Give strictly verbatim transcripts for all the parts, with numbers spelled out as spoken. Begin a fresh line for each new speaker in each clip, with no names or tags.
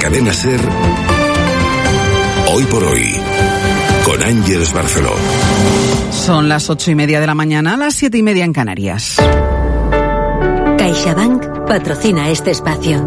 Cadena SER, Hoy por Hoy, con Ángeles Barceló.
Son las ocho y media de la mañana, las siete y media en Canarias.
CaixaBank patrocina este espacio.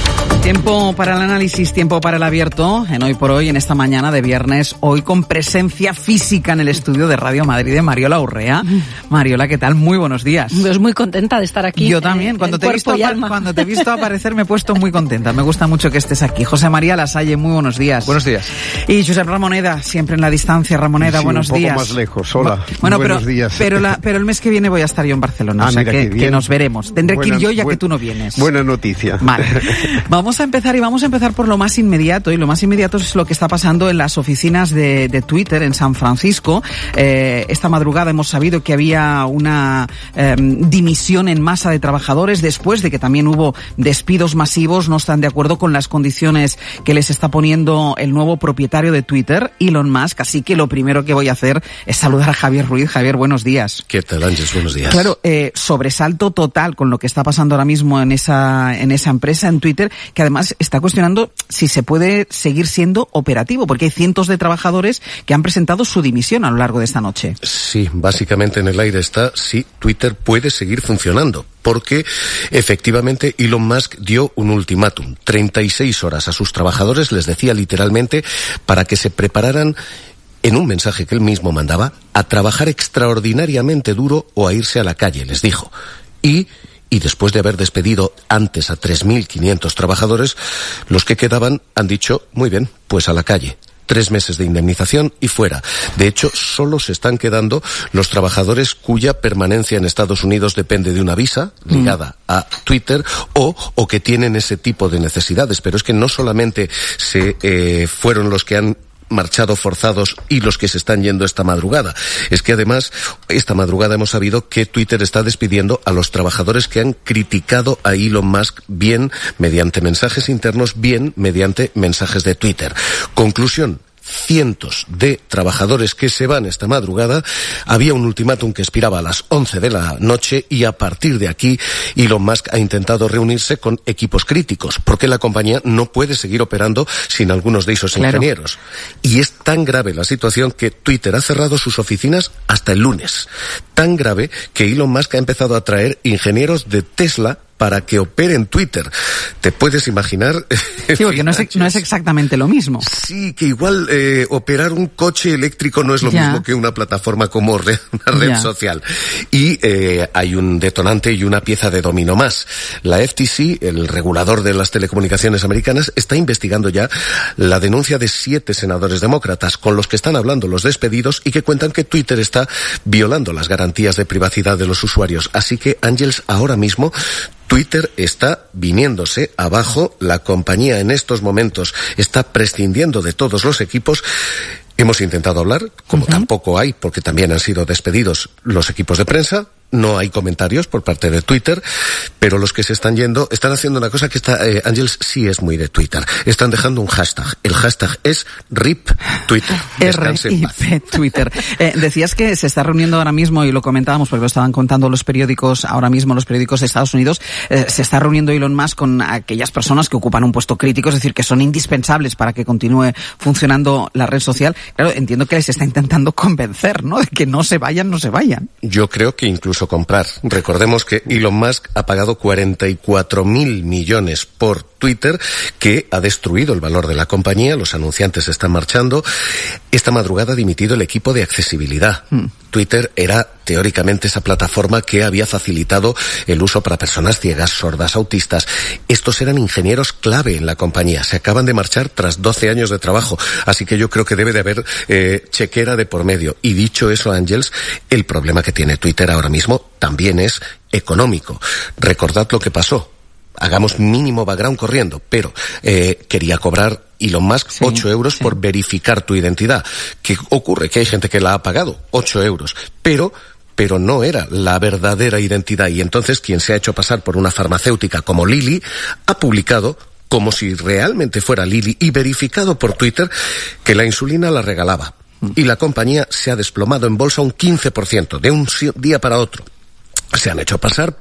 Tiempo para el análisis, tiempo para el abierto, en Hoy por Hoy, en esta mañana de viernes, hoy con presencia física en el estudio de Radio Madrid de Mariola Urrea. Mariola, ¿qué tal? Muy buenos días.
Pues muy contenta de estar aquí.
Yo también, cuando te, he visto, cuando te he visto aparecer me he puesto muy contenta, me gusta mucho que estés aquí. José María Lasalle, muy buenos días.
Buenos días.
Y Josep Ramoneda, siempre en la distancia. Ramoneda,
sí,
buenos
un poco
días.
más lejos, hola.
Bueno,
buenos
pero,
días.
Pero, la, pero el mes que viene voy a estar yo en Barcelona,
ah,
o sea
mira,
que, que nos veremos. Tendré buena, que ir yo ya
buen,
que tú no vienes.
Buena noticia.
Vale. Vamos a empezar y vamos a empezar por lo más inmediato, y lo más inmediato es lo que está pasando en las oficinas de, de Twitter en San Francisco. Eh, esta madrugada hemos sabido que había una eh, dimisión en masa de trabajadores después de que también hubo despidos masivos. No están de acuerdo con las condiciones que les está poniendo el nuevo propietario de Twitter, Elon Musk, así que lo primero que voy a hacer es saludar a Javier Ruiz. Javier, buenos días.
¿Qué tal, Ángeles? Buenos días.
Claro, eh, sobresalto total con lo que está pasando ahora mismo en esa, en esa empresa, en Twitter, que además está cuestionando si se puede seguir siendo operativo, porque hay cientos de trabajadores que han presentado su dimisión a lo largo de esta noche.
Sí, básicamente en el aire está si Twitter puede seguir funcionando, porque efectivamente Elon Musk dio un ultimátum, treinta y seis horas a sus trabajadores, les decía literalmente para que se prepararan, en un mensaje que él mismo mandaba, a trabajar extraordinariamente duro o a irse a la calle, les dijo. Y Y después de haber despedido antes a tres mil quinientos trabajadores, los que quedaban han dicho, muy bien, pues a la calle. Tres meses de indemnización y fuera. De hecho, solo se están quedando los trabajadores cuya permanencia en Estados Unidos depende de una visa ligada mm. a Twitter o, o que tienen ese tipo de necesidades. Pero es que no solamente se eh, fueron los que han marchado forzados y los que se están yendo esta madrugada. Es que además, esta madrugada hemos sabido que Twitter está despidiendo a los trabajadores que han criticado a Elon Musk, bien mediante mensajes internos, bien mediante mensajes de Twitter. Conclusión: cientos de trabajadores que se van esta madrugada. Había un ultimátum que expiraba a las once de la noche y a partir de aquí Elon Musk ha intentado reunirse con equipos críticos porque la compañía no puede seguir operando sin algunos de esos claro. ingenieros. Y es tan grave la situación que Twitter ha cerrado sus oficinas hasta el lunes. Tan grave que Elon Musk ha empezado a traer ingenieros de Tesla para que opere en Twitter. ¿Te puedes imaginar?
Sí, porque no es, no es exactamente lo mismo.
Sí, que igual eh, operar un coche eléctrico no es lo ya. mismo que una plataforma como red, una red ya. social. Y eh, hay un detonante y una pieza de dominó más. La F T C, el regulador de las telecomunicaciones americanas, está investigando ya la denuncia de siete senadores demócratas con los que están hablando los despedidos y que cuentan que Twitter está violando las garantías de privacidad de los usuarios. Así que, Ángeles, ahora mismo Twitter está viniéndose abajo, la compañía en estos momentos está prescindiendo de todos los equipos. Hemos intentado hablar, como uh-huh. tampoco hay, porque también han sido despedidos los equipos de prensa. No hay comentarios por parte de Twitter, pero los que se están yendo están haciendo una cosa que está, eh, Ángeles, sí es muy de Twitter. Están dejando un hashtag. El hashtag es R I P Twitter.
R I P Twitter. Eh, decías que se está reuniendo ahora mismo, y lo comentábamos porque lo estaban contando los periódicos, ahora mismo los periódicos de Estados Unidos, eh, se está reuniendo Elon Musk con aquellas personas que ocupan un puesto crítico, es decir, que son indispensables para que continúe funcionando la red social. Claro, entiendo que les está intentando convencer, ¿no?, de que no se vayan, no se vayan.
Yo creo que incluso comprar. Recordemos que Elon Musk ha pagado cuarenta y cuatro mil millones por Twitter, que ha destruido el valor de la compañía. Los anunciantes están marchando. Esta madrugada ha dimitido el equipo de accesibilidad. Hmm. Twitter era teóricamente esa plataforma que había facilitado el uso para personas ciegas, sordas, autistas. Estos eran ingenieros clave en la compañía. Se acaban de marchar tras doce años de trabajo. Así que yo creo que debe de haber eh, chequera de por medio. Y dicho eso, Ángeles, el problema que tiene Twitter ahora mismo también es económico. Recordad lo que pasó. Hagamos mínimo background corriendo, pero eh, quería cobrar Elon Musk sí, ocho euros sí. por verificar tu identidad. ¿Qué ocurre? Que hay gente que la ha pagado, ocho euros, pero pero no era la verdadera identidad. Y entonces quien se ha hecho pasar por una farmacéutica como Lilly ha publicado, como si realmente fuera Lilly, y verificado por Twitter, que la insulina la regalaba. Y la compañía se ha desplomado en bolsa un quince por ciento de un día para otro. Se han hecho pasar